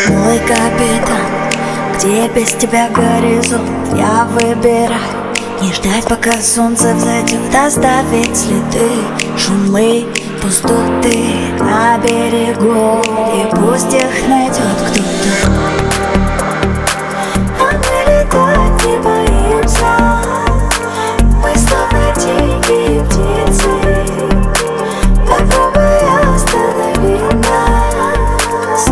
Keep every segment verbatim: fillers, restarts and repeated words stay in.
Мой капитан, где без тебя горизонт? Я выбираю не ждать, пока солнце взойдет, оставить следы, шумы, пустоты на берегу. И пусть их найдет кто-то. А мы летать не боимся, мы словно дикие птицы. Попробуй остановить нас.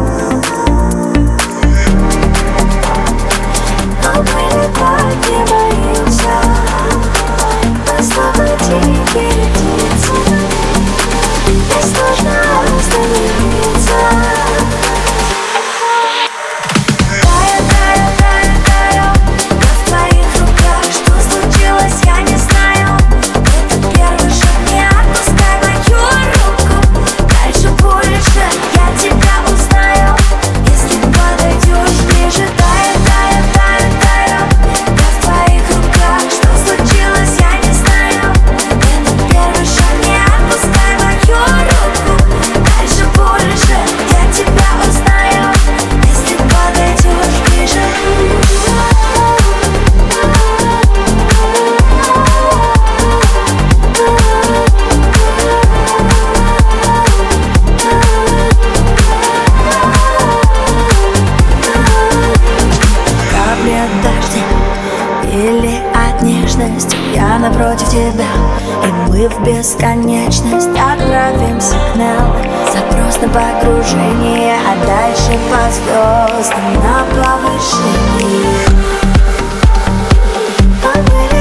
А мы летать не боимся, мы словно дикие птицы. Здесь сложно остановиться. Таю, таю, таю, таю, я в твоих руках. Что случилось, я не знаю. Это первый шаг, не отпускай мою руку. Дальше больше, я тебя узнаю. Если подойдешь ближе. Таю, таю, таю, таю, я в твоих руках. Что случилось, я не знаю. Это первый шаг, не отпускай мою руку. Дальше больше, я тебя узнаю. Если подойдешь ближе. Капли от дождя или от нежности, я напротив тебя, и мы в бесконечность отправим сигнал. Запрос на погружение, а дальше по звездам на повышении. А мы